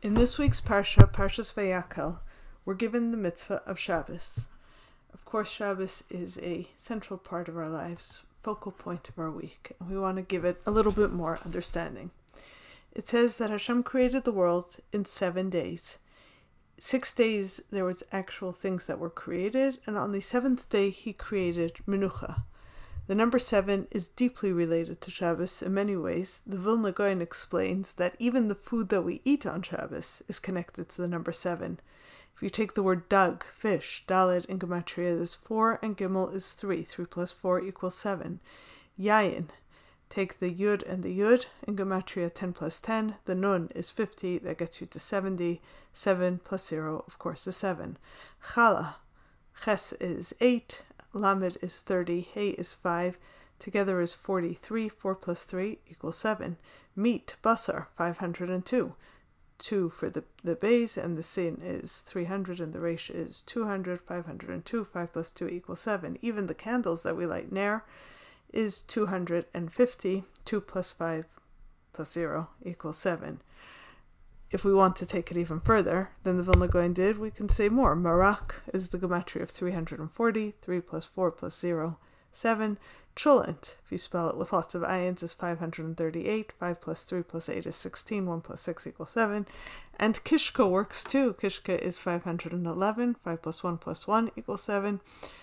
In this week's Parsha, Parshas Vayakhel, we're given the mitzvah of Shabbos. Of course, Shabbos is a central part of our lives, focal point of our week, and we want to give it a little bit more understanding. It says that Hashem created the world in 7 days. 6 days there was actual things that were created, and on the 7th day he created Menucha. The number 7 is deeply related to Shabbos in many ways. The Vilna Gaon explains that even the food that we eat on Shabbos is connected to the number 7. If you take the word dag, fish, daled in Gematria is 4 and gimel is 3. 3 plus 4 equals 7. Yayin, take the yud and the yud in Gematria 10 plus 10. The nun is 50, that gets you to 70. 7 plus 0, of course, is 7. Chala, ches is 8. Lamed is 30, Hey is 5, together is 43, 4 plus 3 equals 7. Meat, basar, 502. 2 for the bays, and the sin is 300, and the resh is 200, 502, 5 plus 2 equals 7. Even the candles that we light ner is 250, 2 plus 5 plus 0 equals 7. If we want to take it even further than the Vilna Gaon did, we can say more. Marak is the gematria of 340, 3 plus 4 plus 0, 7. Cholent, if you spell it with lots of ayins, is 538, 5 plus 3 plus 8 is 16, 1 plus 6 equals 7. And Kishka works too. Kishka is 511, 5 plus 1 plus 1 equals 7.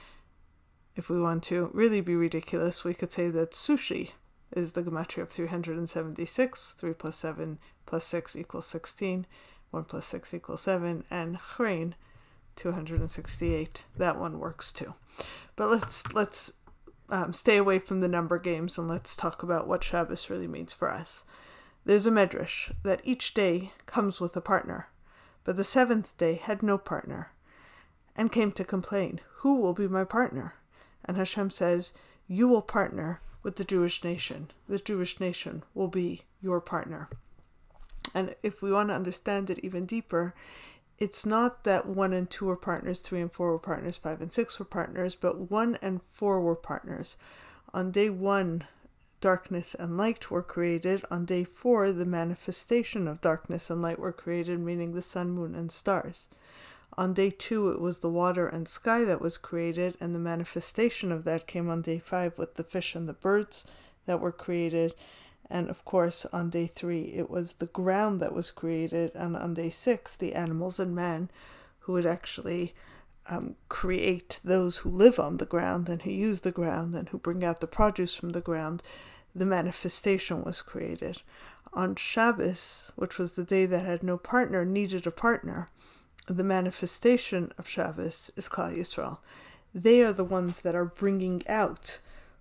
If we want to really be ridiculous, we could say that sushi is the gematria of 376, 3 plus 7 plus 6 equals 16, 1 plus 6 equals 7, and chrein, 268. That one works too. But let's stay away from the number games and let's talk about what Shabbos really means for us. There's a medrash that each day comes with a partner, but the 7th day had no partner, and came to complain, who will be my partner? And Hashem says, you will partner with the Jewish nation. The Jewish nation will be your partner. And if we want to understand it even deeper, it's not that 1 and 2 were partners, 3 and 4 were partners, 5 and 6 were partners, but 1 and 4 were partners. On day 1, darkness and light were created. On day 4, the manifestation of darkness and light were created, meaning the sun, moon, and stars. On day 2, it was the water and sky that was created, and the manifestation of that came on day 5 with the fish and the birds that were created. And of course, on day 3, it was the ground that was created, and on day 6, the animals and man, who would actually create those who live on the ground and who use the ground and who bring out the produce from the ground. The manifestation was created. On Shabbos, which was the day that had no partner, needed a partner, the manifestation of Shabbos is Klal Yisrael. They are the ones that are bringing out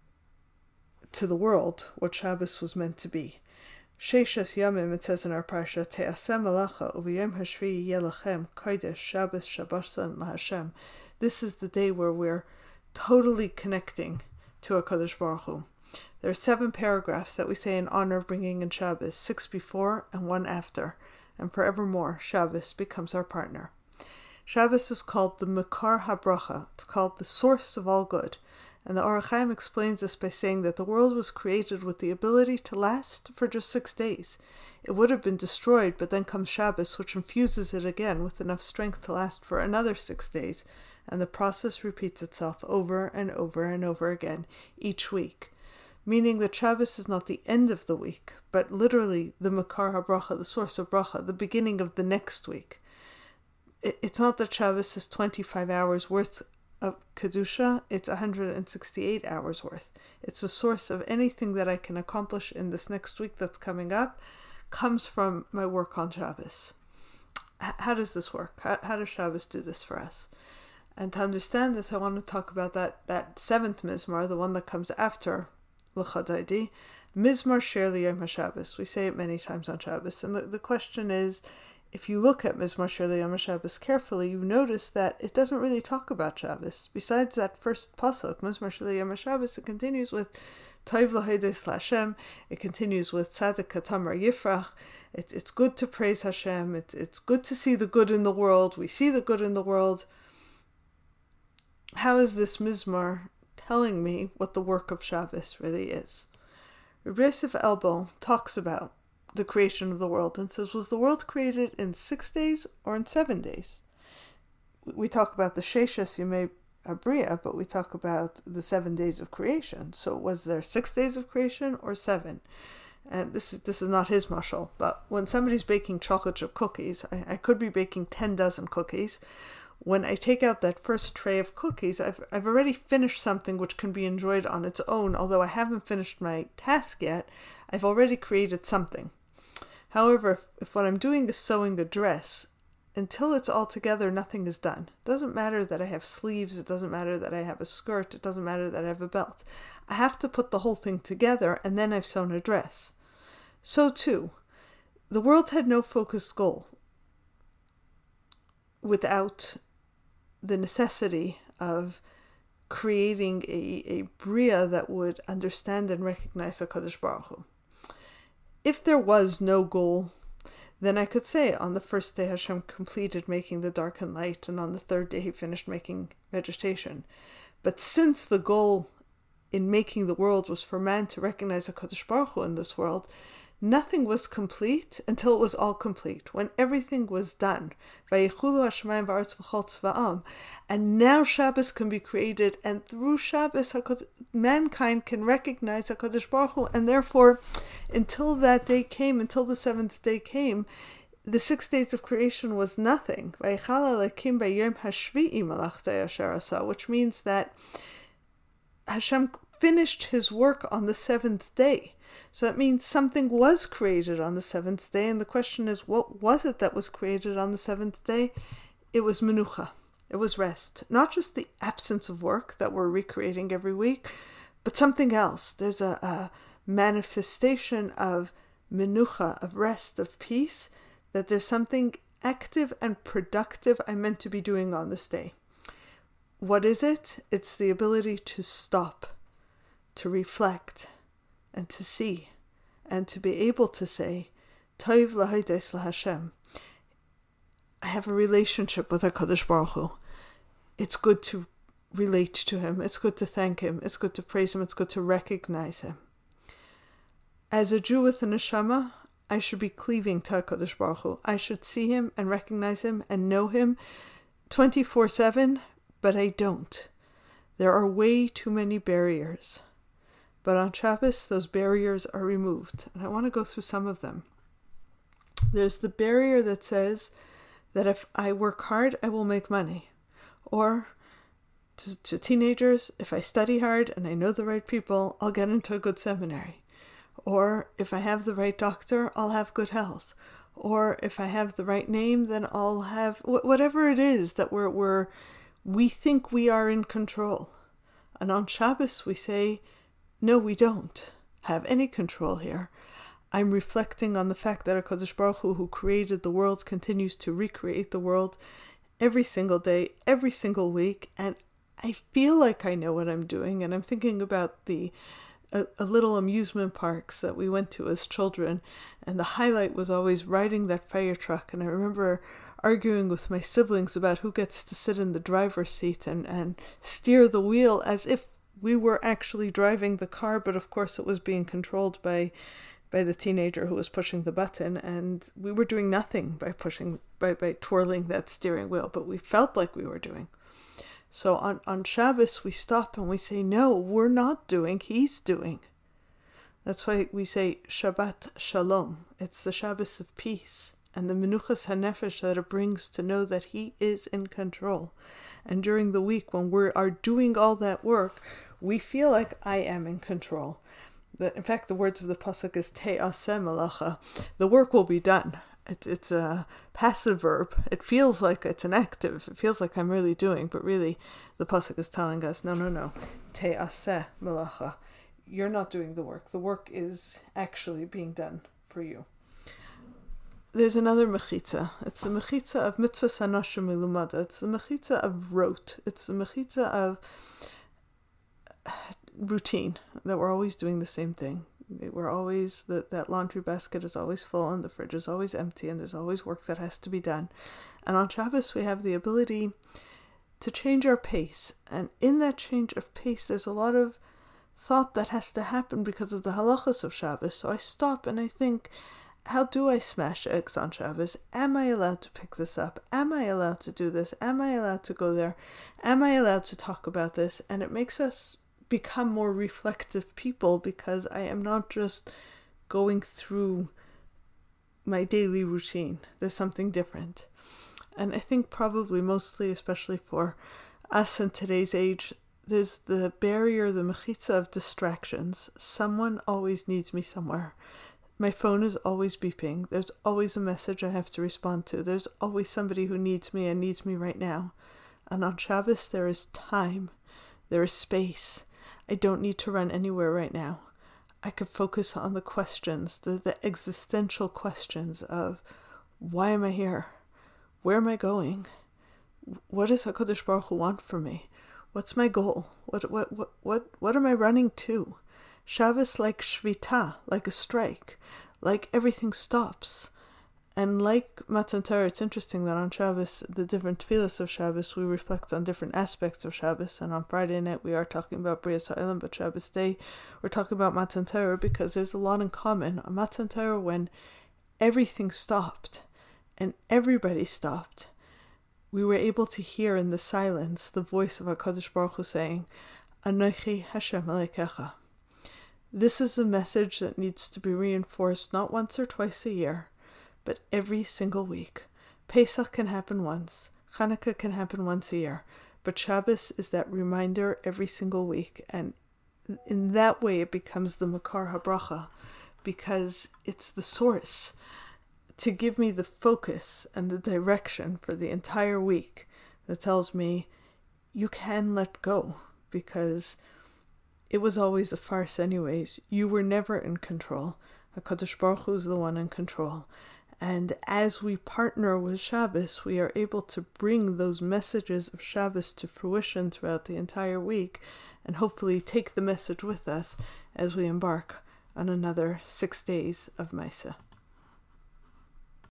to the world what Shabbos was meant to be. Sheishes Yamim, it says in our parsha, Te'aseh malacha uv'yom hashvi'i yelachem kodesh Shabbos shabbosan laHashem. This is the day where we're totally connecting to HaKadosh Baruch Hu. There are 7 paragraphs that we say in honor of bringing in Shabbos, 6 before and 1 after, and forevermore Shabbos becomes our partner. Shabbos is called the Mekar HaBracha. It's called the source of all good. And the Orach Chaim explains this by saying that the world was created with the ability to last for just 6 days. It would have been destroyed, but then comes Shabbos, which infuses it again with enough strength to last for another 6 days. And the process repeats itself over and over and over again each week. Meaning that Shabbos is not the end of the week, but literally the Mekar HaBracha, the source of bracha, the beginning of the next week. It's not that Shabbos is 25 hours worth of Kedusha, it's 168 hours worth. It's the source of anything that I can accomplish in this next week that's coming up, comes from my work on Shabbos. How does this work? How does Shabbos do this for us? And to understand this, I want to talk about that 7th Mizmar, the one that comes after L'cha Dodi, Mizmar Shir L'Yom HaShabbos. We say it many times on Shabbos, and the question is, if you look at Mizmar Shir L'Yom HaShabbos carefully, you notice that it doesn't really talk about Shabbos. Besides that first pasuk, Mizmar Shir L'Yom HaShabbos, it continues with Toiv L'Hodos LaHashem. It continues with Tzadik Katamar Yifrach. It's good to praise Hashem. It's good to see the good in the world. We see the good in the world. How is this Mizmar telling me what the work of Shabbos really is? Rabbi Yosef Elbo talks about the creation of the world and says, was the world created in 6 days or in 7 days? We talk about the Sheshas Yemei Abriya, but we talk about the 7 days of creation. So was there 6 days of creation or 7? And this is not his mashal, but when somebody's baking chocolate chip cookies, I could be baking 10 dozen cookies. When I take out that first tray of cookies, I've already finished something which can be enjoyed on its own. Although I haven't finished my task yet, I've already created something. However, if what I'm doing is sewing a dress, until it's all together, nothing is done. It doesn't matter that I have sleeves, it doesn't matter that I have a skirt, it doesn't matter that I have a belt. I have to put the whole thing together, and then I've sewn a dress. So too, the world had no focused goal without the necessity of creating a bria that would understand and recognize HaKadosh Baruch Hu. If there was no goal, then I could say on the first day Hashem completed making the dark and light, and on the third day he finished making vegetation. But since the goal in making the world was for man to recognize HaKadosh Baruch Hu in this world, nothing was complete until it was all complete, when everything was done. And now Shabbos can be created, and through Shabbos mankind can recognize HaKadosh Baruch Hu, and therefore until that day came, until the 7th day came, the 6 days of creation was nothing. Which means that Hashem finished his work on the 7th day. So that means something was created on the 7th day, and the question is, what was it that was created on the 7th day? It was menucha. It was rest. Not just the absence of work that we're recreating every week, but something else. There's a manifestation of menucha, of rest, of peace, that there's something active and productive I'm meant to be doing on this day. What is it? It's the ability to stop, to reflect, and to see, and to be able to say, Toiv lahodes laHashem. I have a relationship with HaKadosh Baruch Hu. It's good to relate to him. It's good to thank him. It's good to praise him. It's good to recognize him. As a Jew with a neshama, I should be cleaving to HaKadosh Baruch Hu. I should see him and recognize him and know him 24/7, but I don't. There are way too many barriers. But on Shabbos, those barriers are removed. And I want to go through some of them. There's the barrier that says that if I work hard, I will make money. Or to teenagers, if I study hard and I know the right people, I'll get into a good seminary. Or if I have the right doctor, I'll have good health. Or if I have the right name, then I'll have whatever it is that we think we are in control. And on Shabbos, we say, no, we don't have any control here. I'm reflecting on the fact that HaKadosh Baruch Hu, who created the world, continues to recreate the world every single day, every single week, and I feel like I know what I'm doing. And I'm thinking about the little amusement parks that we went to as children, and the highlight was always riding that fire truck. And I remember arguing with my siblings about who gets to sit in the driver's seat and steer the wheel as if we were actually driving the car, but of course it was being controlled by the teenager who was pushing the button, and we were doing nothing by twirling that steering wheel, but we felt like we were doing. So on Shabbos we stop and we say, no, we're not doing, he's doing. That's why we say Shabbat Shalom. It's the Shabbos of peace and the Menuchas HaNefesh that it brings to know that he is in control. And during the week when we are doing all that work, we feel like I am in control. In fact, the words of the pasuk is Te'aseh Malacha. The work will be done. It's a passive verb. It feels like it's an active. It feels like I'm really doing, but really the pasuk is telling us, no. Te'aseh Malacha. You're not doing the work. The work is actually being done for you. There's another mechitza. It's the mechitza of mitzvahs hanashim milumada. It's the mechitza of rote. It's the mechitza of routine, that we're always doing the same thing. We're always, that laundry basket is always full and the fridge is always empty and there's always work that has to be done. And on Shabbos we have the ability to change our pace. And in that change of pace there's a lot of thought that has to happen because of the halachas of Shabbos. So I stop and I think, how do I smash eggs on Shabbos? Am I allowed to pick this up? Am I allowed to do this? Am I allowed to go there? Am I allowed to talk about this? And it makes us become more reflective people, because I am not just going through my daily routine. There's something different. And I think probably mostly, especially for us in today's age, there's the barrier, the mechitza of distractions. Someone always needs me somewhere. My phone is always beeping. There's always a message I have to respond to. There's always somebody who needs me and needs me right now. And on Shabbos, there is time. There is space. I don't need to run anywhere right now. I could focus on the questions, the existential questions of, why am I here? Where am I going? What does HaKadosh Baruch Hu want from me? What's my goal? What am I running to? Shabbos like shvita, like a strike, like everything stops. And like Matan Torah, it's interesting that on Shabbos, the different tefillas of Shabbos, we reflect on different aspects of Shabbos. And on Friday night, we are talking about Brias HaOlam, but Shabbos day, we're talking about Matan Torah, because there's a lot in common. On Matan Torah, when everything stopped and everybody stopped, we were able to hear in the silence the voice of HaKadosh Baruch Hu saying, Anochi Hashem Elokecha. This is a message that needs to be reinforced not once or twice a year, but every single week. Pesach can happen once, Hanukkah can happen once a year, but Shabbos is that reminder every single week, and in that way it becomes the Makar HaBracha, because it's the source to give me the focus and the direction for the entire week that tells me you can let go, because it was always a farce anyways. You were never in control. HaKadosh Baruch Hu is the one in control. And as we partner with Shabbos, we are able to bring those messages of Shabbos to fruition throughout the entire week, and hopefully take the message with us as we embark on another 6 days of Maisa.